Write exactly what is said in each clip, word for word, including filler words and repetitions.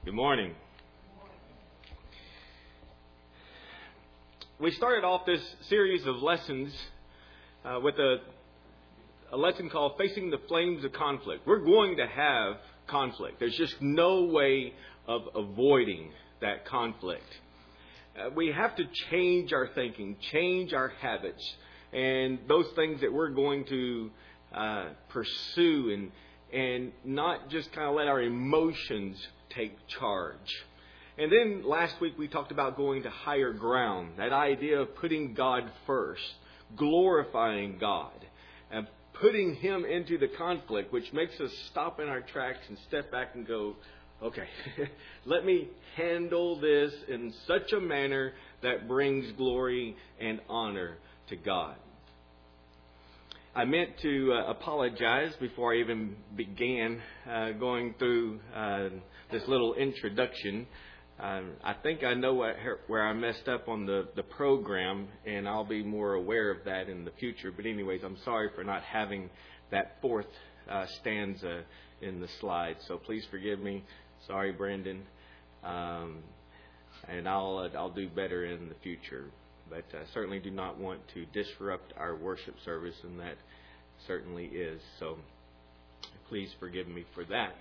Good morning. We started off this series of lessons uh, with a, a lesson called Facing the Flames of Conflict. We're going to have conflict. There's just no way of avoiding that conflict. Uh, we have to change our thinking, change our habits, and those things that we're going to uh, pursue and, and not just kind of let our emotions take charge. And then last week we talked about going to higher ground, that idea of putting God first, glorifying God, and putting Him into the conflict, which makes us stop in our tracks and step back and go, okay, let me handle this in such a manner that brings glory and honor to God. I meant to uh, apologize before I even began uh, going through uh, this little introduction. Um, I think I know what, where I messed up on the, the program, and I'll be more aware of that in the future. But anyways, I'm sorry for not having that fourth uh, stanza in the slide. So please forgive me. Sorry, Brendan. Um, and I'll uh, I'll do better in the future. But I certainly do not want to disrupt our worship service, and that certainly is. So please forgive me for that.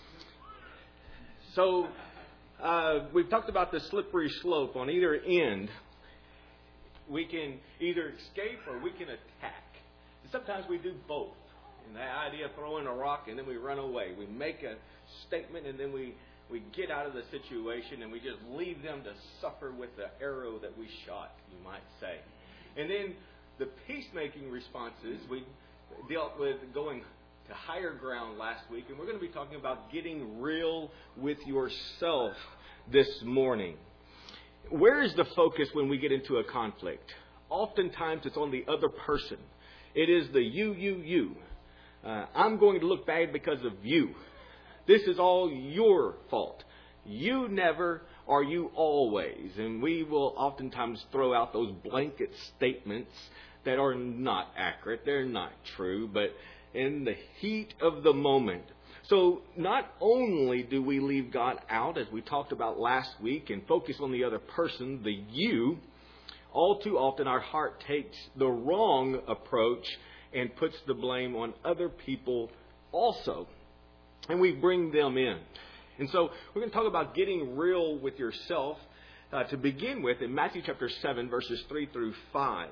So uh, we've talked about the slippery slope on either end. We can either escape or we can attack. And sometimes we do both. And the idea of throwing a rock and then we run away. We make a statement and then we We get out of the situation and we just leave them to suffer with the arrow that we shot, you might say. And then the peacemaking responses, we dealt with going to higher ground last week. And we're going to be talking about getting real with yourself this morning. Where is the focus when we get into a conflict? Oftentimes it's on the other person. It is the you, you, you. Uh, I'm going to look bad because of you. This is all your fault. You never or you always. And we will oftentimes throw out those blanket statements that are not accurate. They're not true, but in the heat of the moment. So not only do we leave God out, as we talked about last week, and focus on the other person, the you, all too often our heart takes the wrong approach and puts the blame on other people also. And we bring them in. And so we're going to talk about getting real with yourself uh, to begin with in Matthew chapter seven, verses three through five.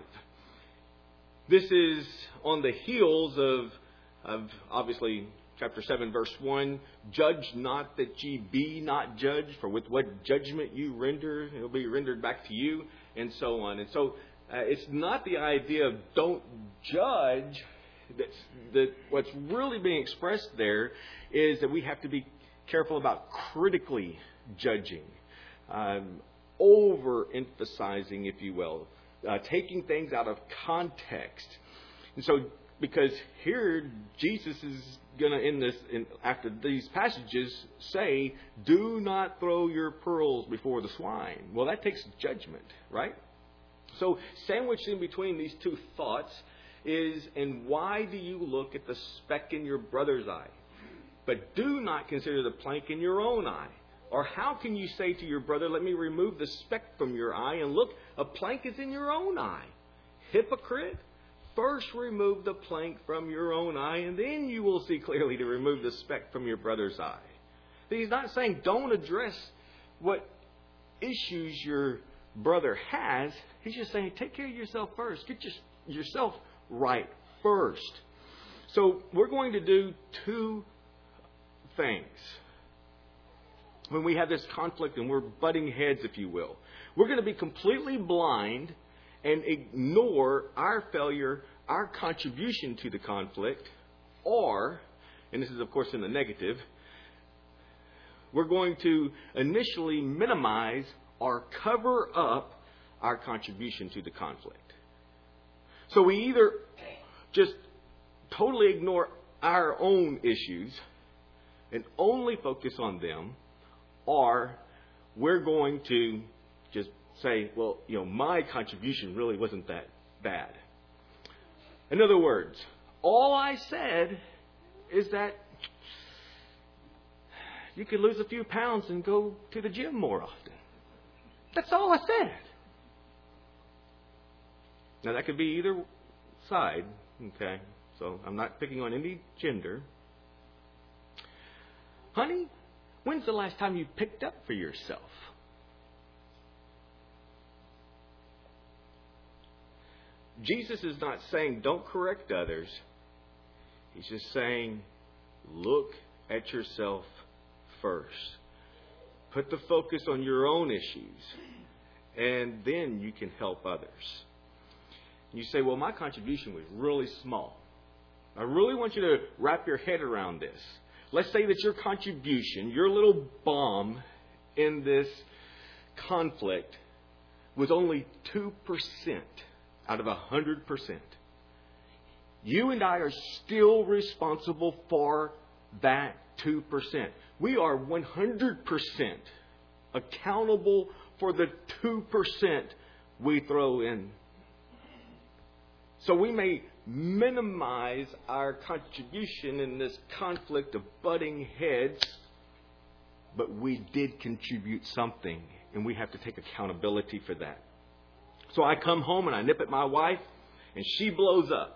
This is on the heels of, of obviously, chapter seven, verse one. Judge not that ye be not judged, for with what judgment you render, it will be rendered back to you, and so on. And so uh, it's not the idea of don't judge. That's, that what's really being expressed there is that we have to be careful about critically judging, um, overemphasizing, if you will, uh, taking things out of context. And so, because here Jesus is going to, in this, in, after these passages, say, "Do not throw your pearls before the swine." Well, that takes judgment, right? So, sandwiched in between these two thoughts is, and why do you look at the speck in your brother's eye, but do not consider the plank in your own eye? Or how can you say to your brother, let me remove the speck from your eye, and look, a plank is in your own eye? Hypocrite, first remove the plank from your own eye, and then you will see clearly to remove the speck from your brother's eye. He's not saying don't address what issues your brother has. He's just saying take care of yourself first. Get your, yourself right first. So we're going to do two things when we have this conflict and we're butting heads, if you will. We're going to be completely blind and ignore our failure, our contribution to the conflict, or, and this is of course in the negative, we're going to initially minimize or cover up our contribution to the conflict. So we either just totally ignore our own issues and only focus on them, or we're going to just say, well, you know, my contribution really wasn't that bad. In other words, all I said is that you could lose a few pounds and go to the gym more often. That's all I said. Now, that could be either side, okay? So I'm not picking on any gender. Honey, when's the last time you picked up for yourself? Jesus is not saying don't correct others. He's just saying look at yourself first. Put the focus on your own issues, and then you can help others. You say, well, my contribution was really small. I really want you to wrap your head around this. Let's say that your contribution, your little bomb in this conflict was only two percent out of one hundred percent. You and I are still responsible for that two percent. We are one hundred percent accountable for the two percent we throw in. So we may minimize our contribution in this conflict of butting heads, but we did contribute something, and we have to take accountability for that. So I come home and I nip at my wife, and she blows up.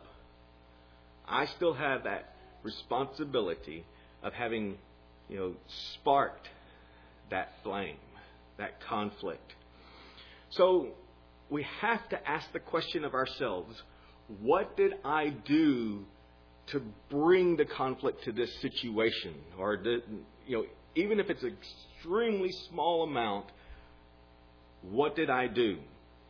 I still have that responsibility of having, you know, sparked that flame, that conflict. So we have to ask the question of ourselves, what did I do to bring the conflict to this situation? Or, did, you know, even if it's an extremely small amount, what did I do?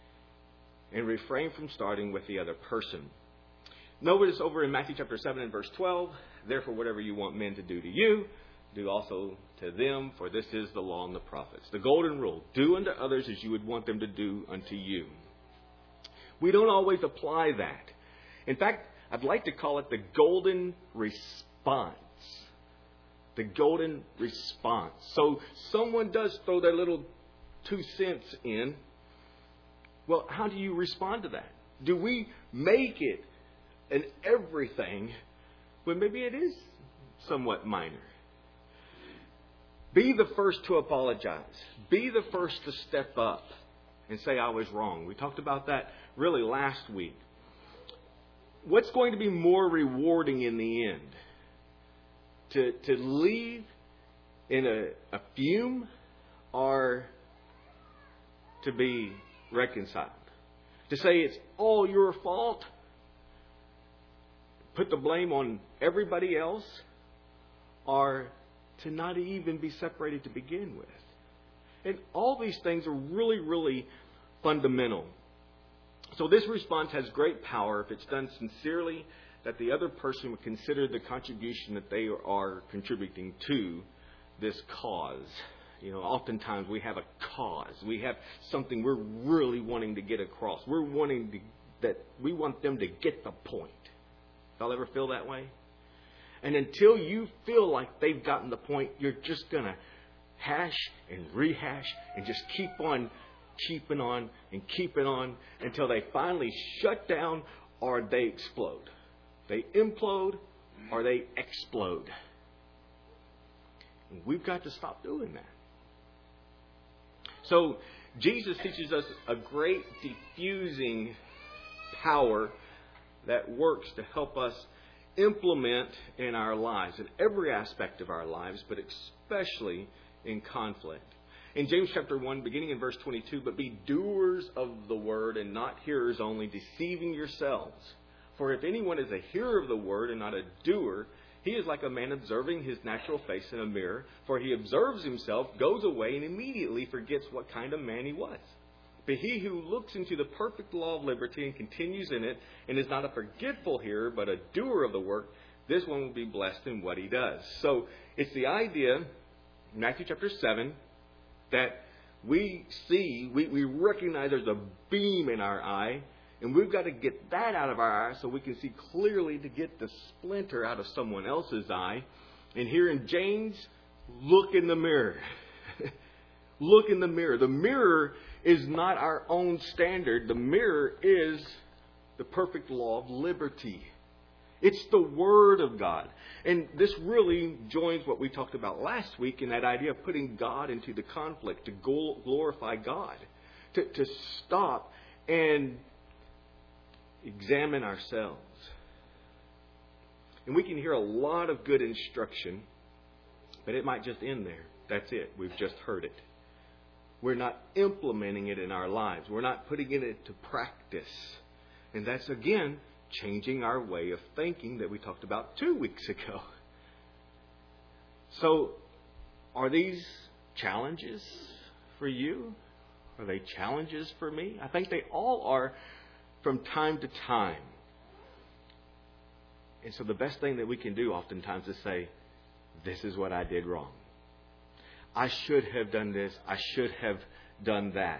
And refrain from starting with the other person. Notice over in Matthew chapter seven and verse twelve, therefore whatever you want men to do to you, do also to them, for this is the law and the prophets. The golden rule, do unto others as you would want them to do unto you. We don't always apply that. In fact, I'd like to call it the golden response. The golden response. So someone does throw their little two cents in. Well, how do you respond to that? Do we make it an everything when maybe it is somewhat minor? Be the first to apologize. Be the first to step up and say, I was wrong. We talked about that really last week. What's going to be more rewarding in the end? To, to leave in a, a fume, or to be reconciled? To say it's all your fault? Put the blame on everybody else? Or to not even be separated to begin with? And all these things are really, really fundamental. So this response has great power if it's done sincerely, that the other person would consider the contribution that they are contributing to this cause. You know, oftentimes we have a cause. We have something we're really wanting to get across. We're wanting to, that we want them to get the point. Y'all ever feel that way? And until you feel like they've gotten the point, you're just going to hash and rehash and just keep on keeping on and keeping on until they finally shut down or they explode. They implode or they explode. And we've got to stop doing that. So Jesus teaches us a great diffusing power that works to help us implement in our lives, in every aspect of our lives, but especially in conflict. In James chapter one, beginning in verse twenty-two, but be doers of the word and not hearers only, deceiving yourselves. For if anyone is a hearer of the word and not a doer, he is like a man observing his natural face in a mirror. For he observes himself, goes away, and immediately forgets what kind of man he was. But he who looks into the perfect law of liberty and continues in it, and is not a forgetful hearer, but a doer of the work, this one will be blessed in what he does. So it's the idea, Matthew chapter seven, that we see, we, we recognize there's a beam in our eye, and we've got to get that out of our eye so we can see clearly to get the splinter out of someone else's eye. And here in James, look in the mirror. Look in the mirror. The mirror is not our own standard. The mirror is the perfect law of liberty. It's the Word of God. And this really joins what we talked about last week in that idea of putting God into the conflict, to glorify God, to, to stop and examine ourselves. And we can hear a lot of good instruction, but it might just end there. That's it. We've just heard it. We're not implementing it in our lives. We're not putting it into practice. And that's, again, changing our way of thinking that we talked about two weeks ago. So, are these challenges for you? Are they challenges for me? I think they all are from time to time. And so the best thing that we can do oftentimes is say, this is what I did wrong. I should have done this. I should have done that.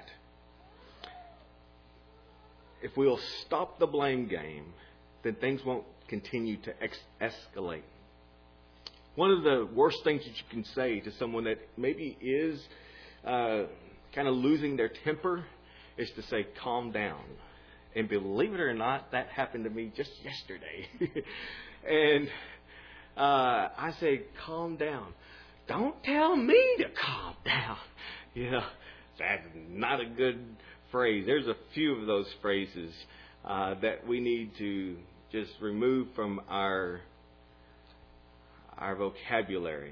If we'll stop the blame game, then things won't continue to ex- escalate. One of the worst things that you can say to someone that maybe is uh, kind of losing their temper is to say, calm down. And believe it or not, that happened to me just yesterday. and uh, I say, calm down. Don't tell me to calm down. You know, that's not a good phrase. There's a few of those phrases uh, that we need to just remove from our our vocabulary.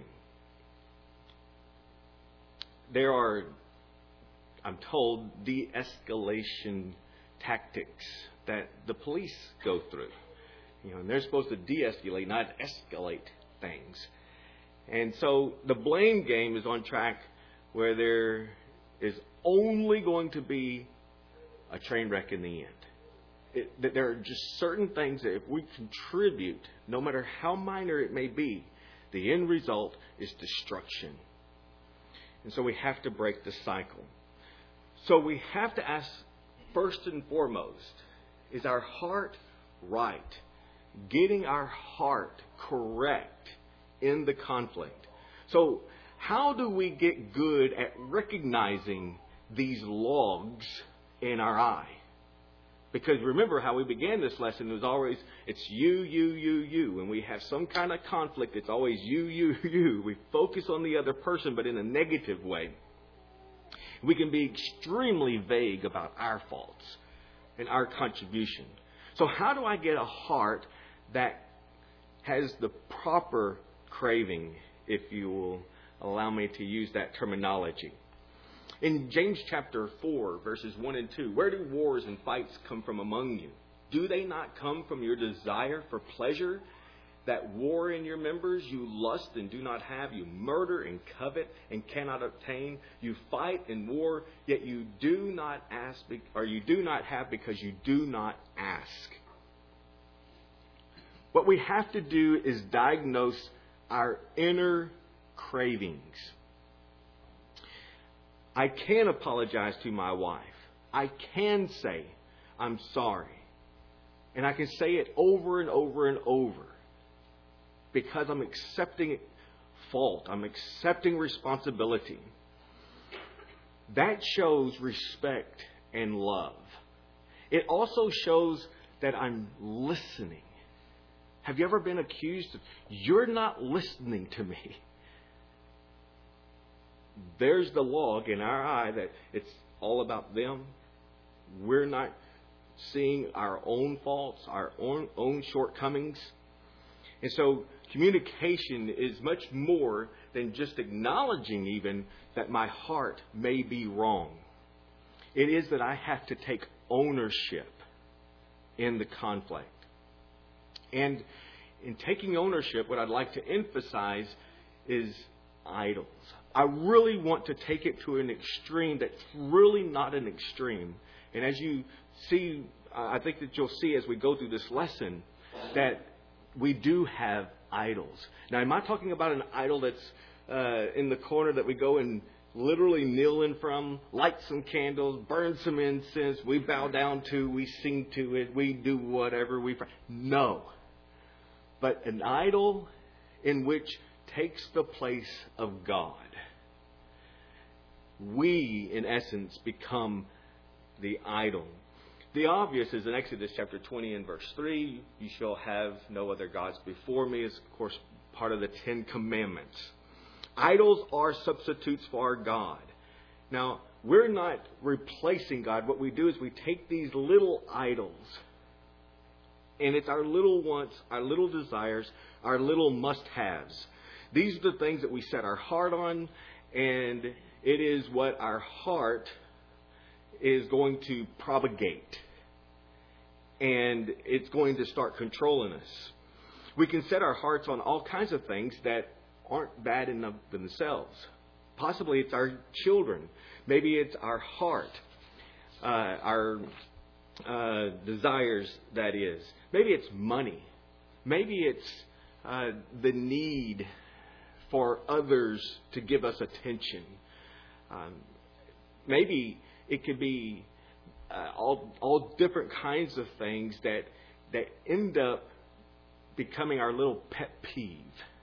There are, I'm told, de-escalation tactics that the police go through. You know, and they're supposed to de-escalate, not escalate things. And so the blame game is on track where there is only going to be a train wreck in the end. It, that there are just certain things that if we contribute, no matter how minor it may be, the end result is destruction. And so we have to break the cycle. So we have to ask, first and foremost, is our heart right? Getting our heart correct in the conflict. So how do we get good at recognizing these logs in our eye? Because remember how we began this lesson, it was always, it's you, you, you, you. When we have some kind of conflict, it's always you, you, you. We focus on the other person, but in a negative way. We can be extremely vague about our faults and our contribution. So how do I get a heart that has the proper craving, if you will allow me to use that terminology? In James chapter four, verses one and two, where do wars and fights come from among you? Do they not come from your desire for pleasure that war in your members? You lust and do not have. You murder and covet and cannot obtain. You fight and war, yet you do not ask, or you do not have because you do not ask. What we have to do is diagnose our inner cravings. I can apologize to my wife. I can say, I'm sorry. And I can say it over and over and over. Because I'm accepting fault. I'm accepting responsibility. That shows respect and love. It also shows that I'm listening. Have you ever been accused of, you're not listening to me? There's the log in our eye that it's all about them. We're not seeing our own faults, our own, own shortcomings. And so communication is much more than just acknowledging even that my heart may be wrong. It is that I have to take ownership in the conflict. And in taking ownership, what I'd like to emphasize is idols. I really want to take it to an extreme that's really not an extreme. And as you see, I think that you'll see as we go through this lesson that we do have idols. Now, am I talking about an idol that's uh, in the corner that we go and literally kneel in from, light some candles, burn some incense, we bow down to, we sing to it, we do whatever we... No. But an idol in which takes the place of God. We, in essence, become the idol. The obvious is in Exodus chapter twenty and verse three, you shall have no other gods before me, is of course part of the Ten Commandments. Idols are substitutes for God. Now, we're not replacing God. What we do is we take these little idols, and it's our little wants, our little desires, our little must-haves. These are the things that we set our heart on, and it is what our heart is going to propagate. And it's going to start controlling us. We can set our hearts on all kinds of things that aren't bad enough themselves. Possibly it's our children. Maybe it's our heart, uh, our uh, desires, that is. Maybe it's money. Maybe it's uh, the need for others to give us attention. Um, maybe it could be uh, all all different kinds of things that that end up becoming our little pet peeve.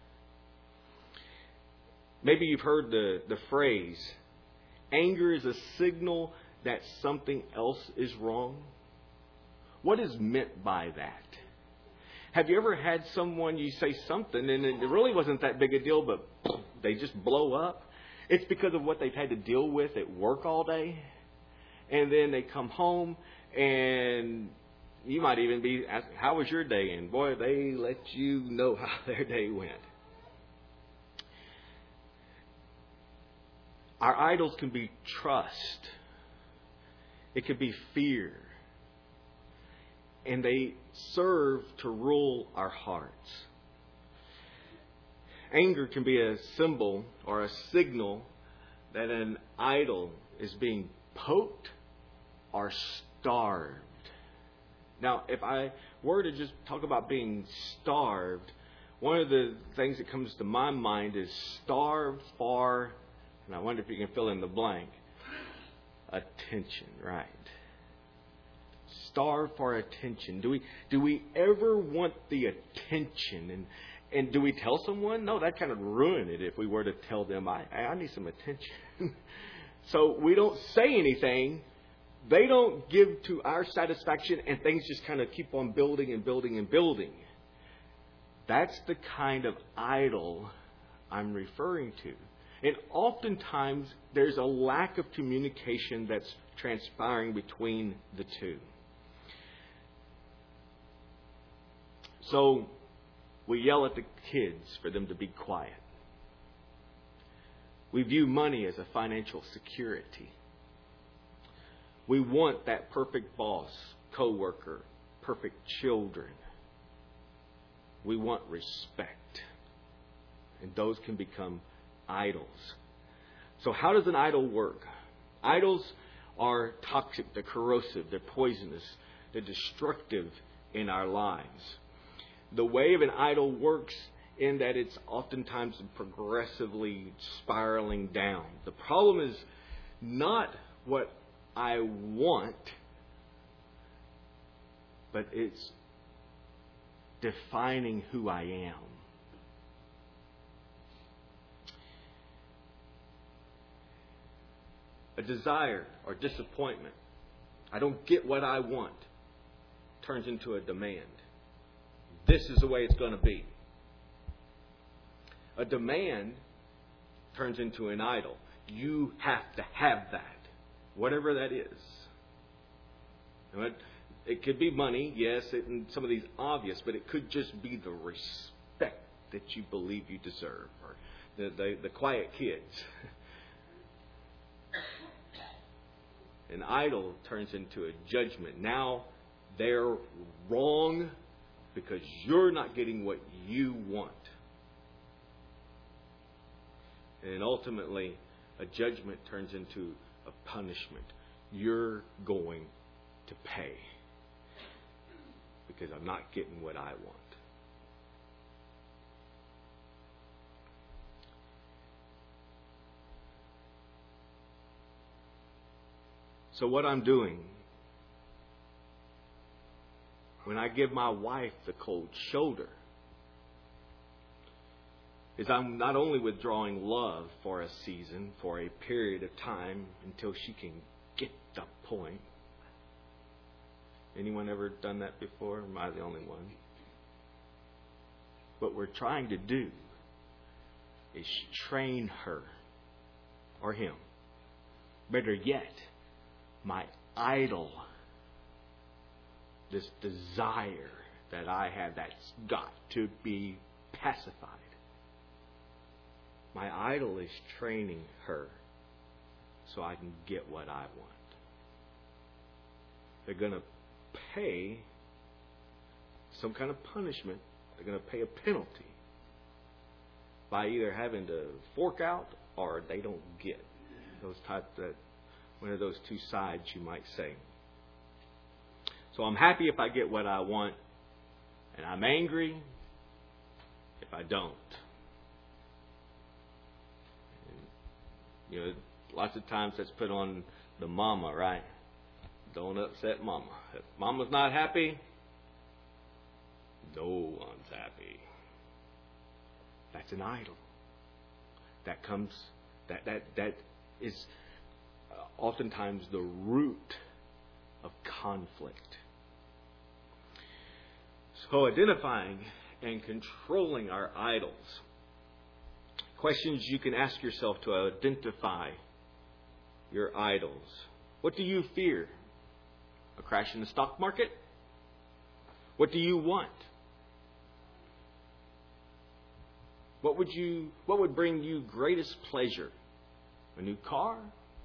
Maybe you've heard the, the phrase, anger is a signal that something else is wrong. What is meant by that? Have you ever had someone, you say something and it really wasn't that big a deal, but they just blow up? It's because of what they've had to deal with at work all day. And then they come home and you might even be asking, how was your day? And boy, they let you know how their day went. Our idols can be trust. It could be fear. And they serve to rule our hearts. Anger can be a symbol or a signal that an idol is being poked or starved. Now, if I were to just talk about being starved, one of the things that comes to my mind is starved for, and I wonder if you can fill in the blank, attention, right? Starved for attention. Do we do we ever want the attention? And and do we tell someone? No, that kind of ruin it if we were to tell them, I, I need some attention. So we don't say anything. They don't give to our satisfaction, and things just kind of keep on building and building and building. That's the kind of idol I'm referring to. And oftentimes, there's a lack of communication that's transpiring between the two. So, we yell at the kids for them to be quiet. We view money as a financial security. We want that perfect boss, coworker, perfect children. We want respect. And those can become idols. So how does an idol work? Idols are toxic, they're corrosive, they're poisonous, they're destructive in our lives. The way of an idol works in that it's oftentimes progressively spiraling down. The problem is not what I want, but it's defining who I am. A desire or disappointment, I don't get what I want, turns into a demand. This is the way it's going to be. A demand turns into an idol. You have to have that. Whatever that is. It could be money, yes, and some of these obvious, but it could just be the respect that you believe you deserve, or the, the, the quiet kids. An idol turns into a judgment. Now they're wrong because you're not getting what you want. And ultimately, a judgment turns into a punishment. You're going to pay because I'm not getting what I want. So what I'm doing when I give my wife the cold shoulder is I'm not only withdrawing love for a season, for a period of time until she can get the point, Anyone ever done that before? Or am I the only one? What we're trying to do is train her or him. Better yet, my idol, this desire that I have that's got to be pacified. My idol is training her so I can get what I want. They're going to pay some kind of punishment. They're going to pay a penalty by either having to fork out or they don't get. Those type that one of those two sides, you might say. So I'm happy if I get what I want, and I'm angry if I don't. And, you know, lots of times that's put on the mama, right? Don't upset mama. If mama's not happy, no one's happy. That's an idol. That comes, that that that is oftentimes the root of conflict. So identifying and controlling our idols. Questions you can ask yourself to identify your idols. What do you fear? A crash in the stock market? What do you want? What would you what would bring you greatest pleasure? A new car?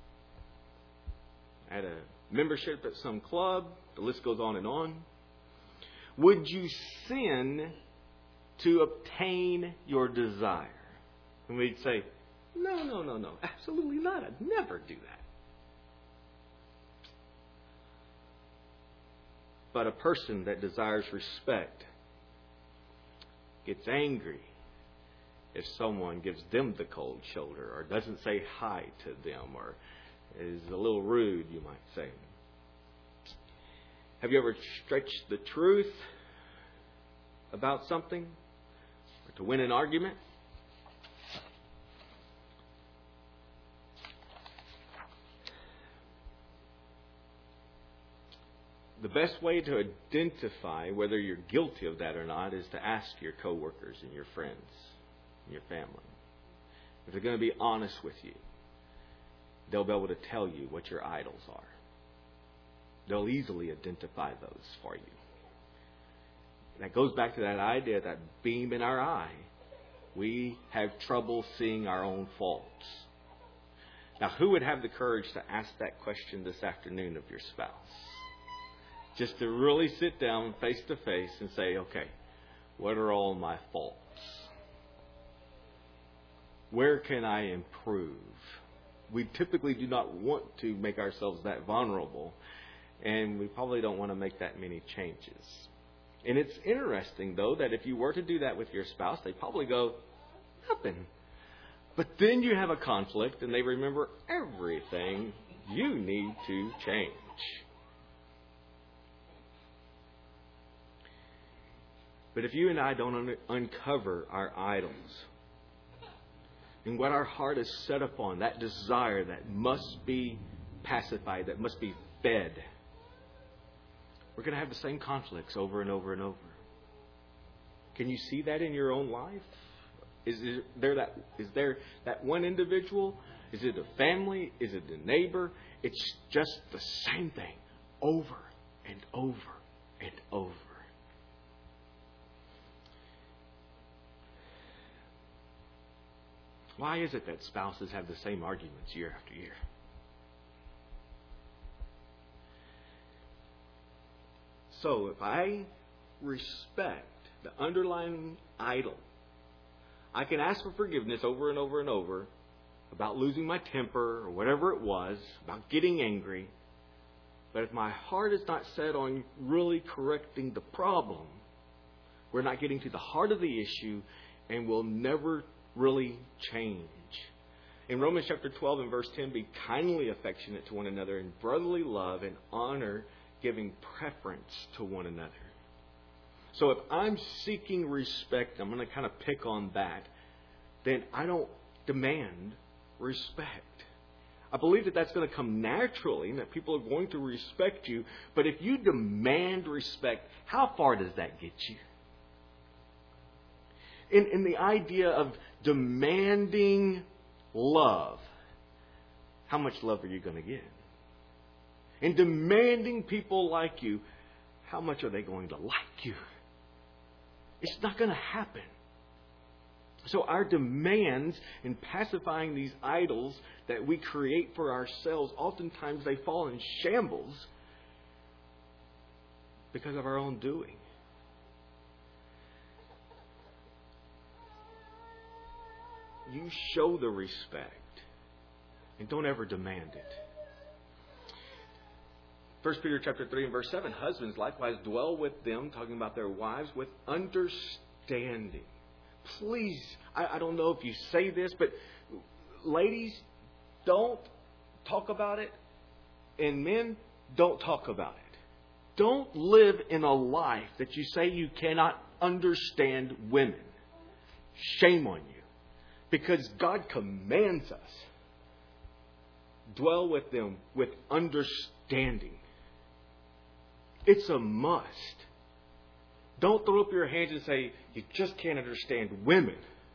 At a membership at some club? The list goes on and on. Would you sin to obtain your desire? And we'd say, no, no, no, no, absolutely not. I'd never do that. But a person that desires respect gets angry if someone gives them the cold shoulder or doesn't say hi to them or is a little rude, you might say. Have you ever stretched the truth about something or to win an argument? The best way to identify whether you're guilty of that or not is to ask your coworkers and your friends and your family. If they're going to be honest with you, they'll be able to tell you what your idols are. They'll easily identify those for you. And that goes back to that idea, that beam in our eye. We have trouble seeing our own faults. Now, who would have the courage to ask that question this afternoon of your spouse? Just to really sit down face to face and say, okay, what are all my faults? Where can I improve? We typically do not want to make ourselves that vulnerable, and we probably don't want to make that many changes. And it's interesting, though, that if you were to do that with your spouse, they probably go, nothing. But then you have a conflict, and they remember everything you need to change. But if you and I don't un- uncover our idols and what our heart is set upon, that desire that must be pacified, that must be fed, we're going to have the same conflicts over and over and over. Can you see that in your own life? Is there that, is there that one individual? Is it a family? Is it a neighbor? It's just the same thing over and over and over. Why is it that spouses have the same arguments year after year? So if I respect the underlying idol, I can ask for forgiveness over and over and over about losing my temper or whatever it was, about getting angry. But if my heart is not set on really correcting the problem, we're not getting to the heart of the issue and we'll never really change. In Romans chapter twelve and verse ten, be kindly affectionate to one another in brotherly love and honor, giving preference to one another. So if I'm seeking respect, I'm going to kind of pick on that, then I don't demand respect. I believe that that's going to come naturally and that people are going to respect you. But if you demand respect, how far does that get you? In, in the idea of demanding love, how much love are you going to get? In demanding people like you, how much are they going to like you? It's not going to happen. So our demands in pacifying these idols that we create for ourselves, oftentimes they fall in shambles because of our own doing. You show the respect and don't ever demand it. First Peter chapter three and verse seven, husbands likewise dwell with them, talking about their wives, with understanding. Please, I, I don't know if you say this, but ladies, don't talk about it, and men, don't talk about it. Don't live in a life that you say you cannot understand women. Shame on you. Because God commands us. Dwell with them with understanding. It's a must. Don't throw up your hands and say, you just can't understand women.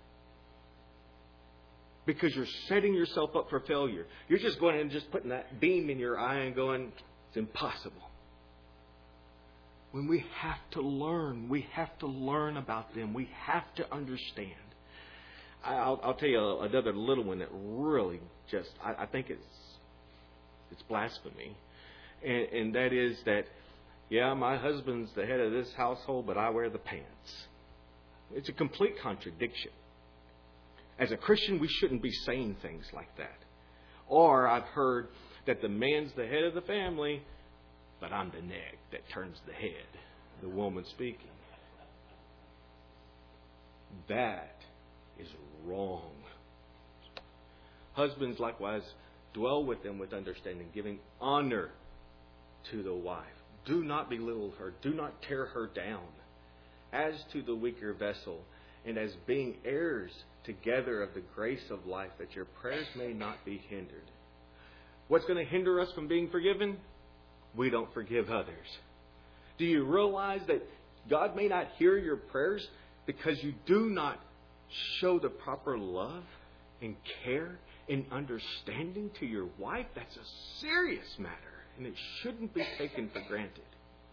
Because you're setting yourself up for failure. You're just going and just putting that beam in your eye and going, it's impossible. When we have to learn, we have to learn about them. We have to understand. I'll, I'll tell you another little one that really just, I, I think it's it's blasphemy. And, and that is that, yeah, my husband's the head of this household, but I wear the pants. It's a complete contradiction. As a Christian, we shouldn't be saying things like that. Or I've heard that the man's the head of the family, but I'm the neck that turns the head. The woman speaking. That is wrong. Husbands likewise dwell with them with understanding, giving honor to the wife. Do not belittle her. Do not tear her down. As to the weaker vessel, and as being heirs together of the grace of life, that your prayers may not be hindered. What's going to hinder us from being forgiven? We don't forgive others. Do you realize that God may not hear your prayers because you do not show the proper love and care and understanding to your wife? That's a serious matter, and it shouldn't be taken for granted.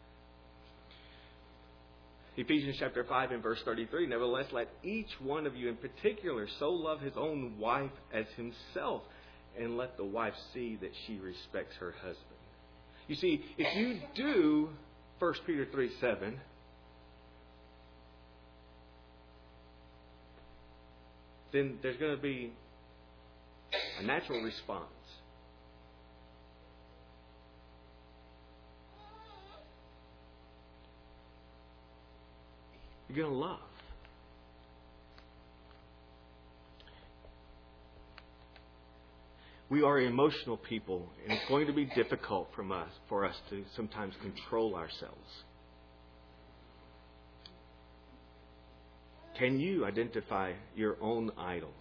Ephesians chapter five and verse thirty-three, nevertheless, let each one of you in particular so love his own wife as himself, and let the wife see that she respects her husband. You see, if you do First Peter three seven, then there's going to be a natural response. You're going to love. We are emotional people, and it's going to be difficult from us, for us to sometimes control ourselves. Can you identify your own idols?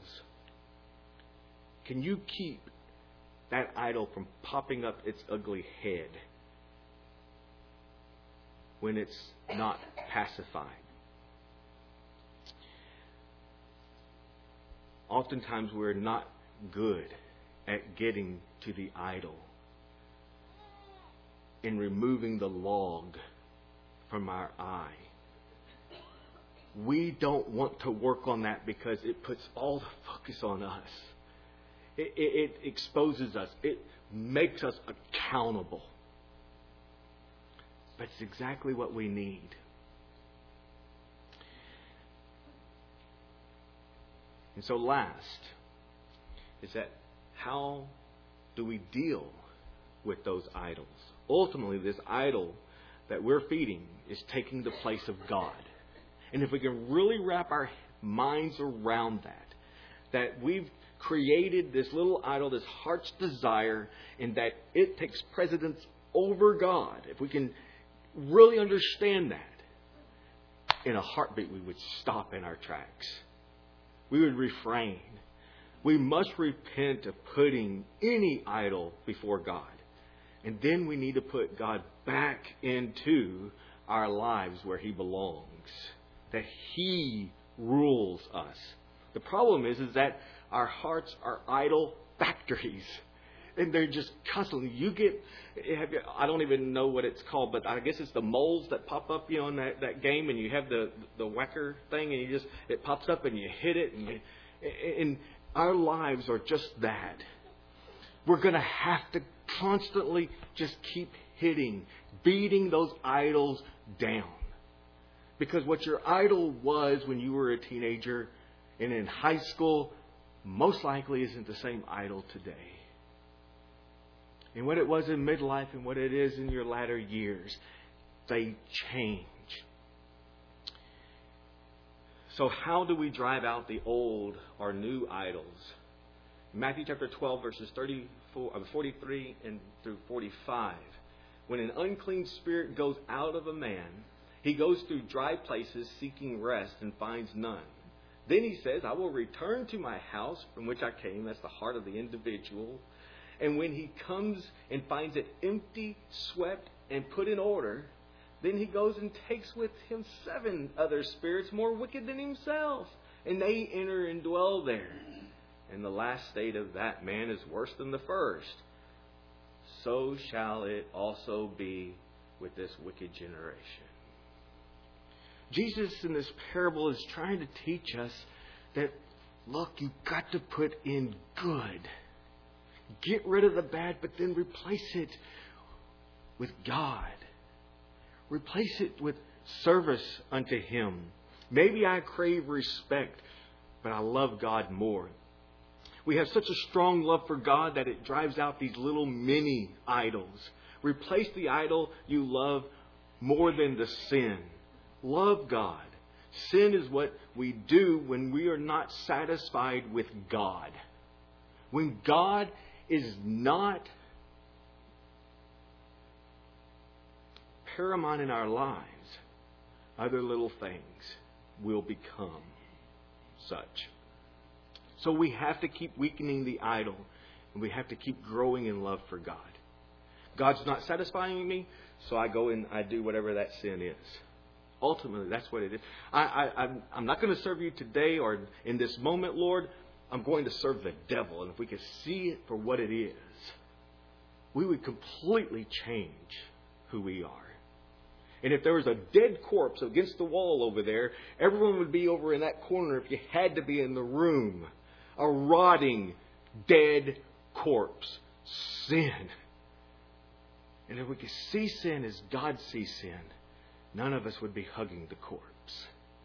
Can you keep that idol from popping up its ugly head when it's not pacified? Oftentimes we're not good at getting to the idol and removing the log from our eye. We don't want to work on that because it puts all the focus on us. It, it, it exposes us. It makes us accountable. But it's exactly what we need. And so last is that how do we deal with those idols? Ultimately, this idol that we're feeding is taking the place of God. And if we can really wrap our minds around that, that we've created this little idol, this heart's desire, and that it takes precedence over God, if we can really understand that, in a heartbeat we would stop in our tracks. We would refrain. We must repent of putting any idol before God. And then we need to put God back into our lives where He belongs. That He rules us. The problem is, is that our hearts are idol factories. And they're just constantly, you get, have you, I don't even know what it's called, but I guess it's the moles that pop up, you know, in that, that game, and you have the the whacker thing, and you just, it pops up and you hit it. And, you, and our lives are just that. We're going to have to constantly just keep hitting, beating those idols down. Because what your idol was when you were a teenager and in high school, most likely isn't the same idol today. And what it was in midlife and what it is in your latter years, they change. So how do we drive out the old or new idols? Matthew chapter twelve, verses thirty-four, forty-three and through forty-five. When an unclean spirit goes out of a man, he goes through dry places seeking rest and finds none. Then he says, I will return to my house from which I came. That's the heart of the individual. And when he comes and finds it empty, swept, and put in order, then he goes and takes with him seven other spirits more wicked than himself. And they enter and dwell there. And the last state of that man is worse than the first. So shall it also be with this wicked generation. Jesus in this parable is trying to teach us that, look, you've got to put in good. Get rid of the bad, but then replace it with God. Replace it with service unto Him. Maybe I crave respect, but I love God more. We have such a strong love for God that it drives out these little mini idols. Replace the idol you love more than the sin. Love God. Sin is what we do when we are not satisfied with God. When God is not paramount in our lives, other little things will become such. So we have to keep weakening the idol, and we have to keep growing in love for God. God's not satisfying me, so I go and I do whatever that sin is. Ultimately, that's what it is. I, I, I'm, I'm not going to serve you today or in this moment, Lord. I'm going to serve the devil. And if we could see it for what it is, we would completely change who we are. And if there was a dead corpse against the wall over there, everyone would be over in that corner if you had to be in the room. A rotting, dead corpse. Sin. And if we could see sin as God sees sin, none of us would be hugging the corpse.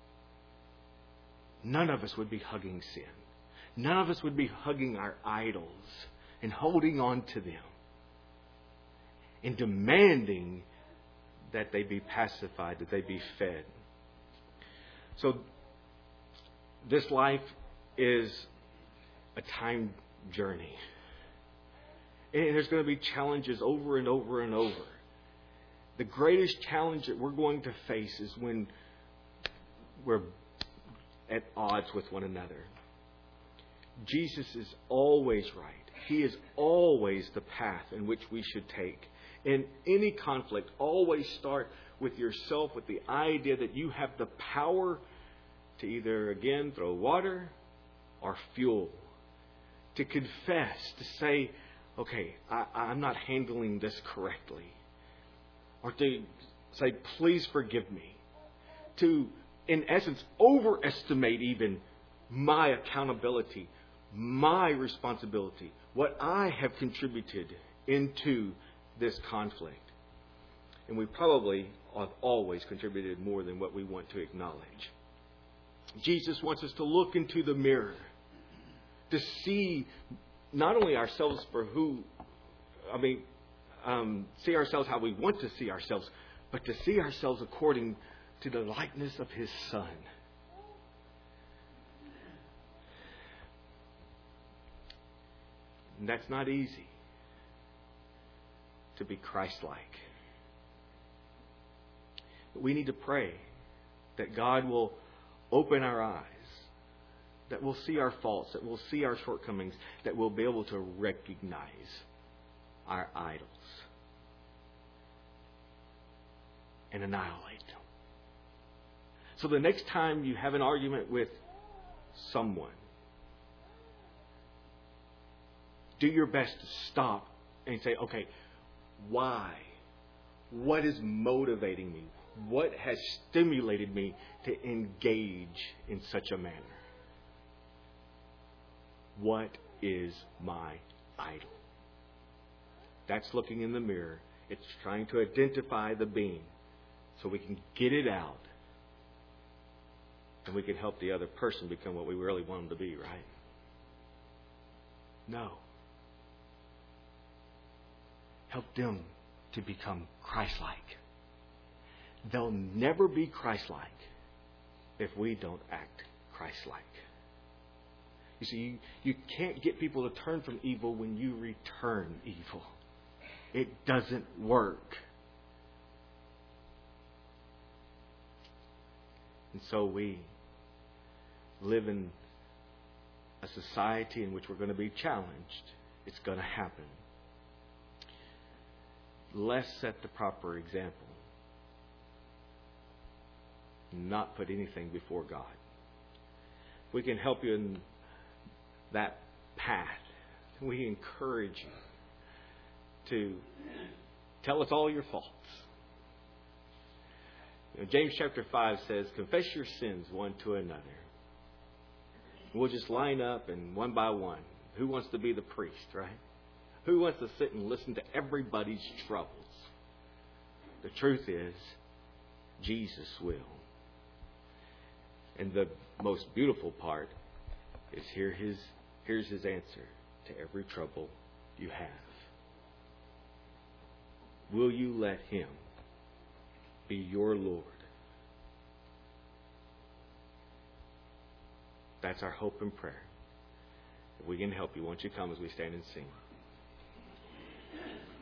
None of us would be hugging sin. None of us would be hugging our idols and holding on to them and demanding that they be pacified, that they be fed. So this life is a time journey. And there's going to be challenges over and over and over. The greatest challenge that we're going to face is when we're at odds with one another. Jesus is always right. He is always the path in which we should take. In any conflict, always start with yourself, with the idea that you have the power to either, again, throw water or fuel. To confess, to say, okay, I, I'm not handling this correctly. Or to say, please forgive me. To, in essence, overestimate even my accountability, my responsibility, what I have contributed into this conflict. And we probably have always contributed more than what we want to acknowledge. Jesus wants us to look into the mirror, to see not only ourselves for who, I mean, um, see ourselves how we want to see ourselves, but to see ourselves according to the likeness of His Son. And that's not easy, to be Christ-like. But we need to pray that God will open our eyes that we'll see our faults, that we'll see our shortcomings, that we'll be able to recognize our idols and annihilate them. So the next time you have an argument with someone, do your best to stop and say, okay, why? What is motivating me? What has stimulated me to engage in such a manner? What is my idol? That's looking in the mirror. It's trying to identify the being so we can get it out and we can help the other person become what we really want them to be, right? No. Help them to become Christ-like. They'll never be Christ-like if we don't act Christ-like. You see, you, you can't get people to turn from evil when you return evil. It doesn't work. And so we live in a society in which we're going to be challenged. It's going to happen. Let's set the proper example. Not put anything before God. We can help you in that path. We encourage you to tell us all your faults. You know, James chapter five says, confess your sins one to another. We'll just line up and one by one. Who wants to be the priest, right? Who wants to sit and listen to everybody's troubles? The truth is, Jesus will. And the most beautiful part is here his, here's his answer to every trouble you have. Will you let him be your Lord? That's our hope and prayer. If we can help you, won't you come as we stand and sing?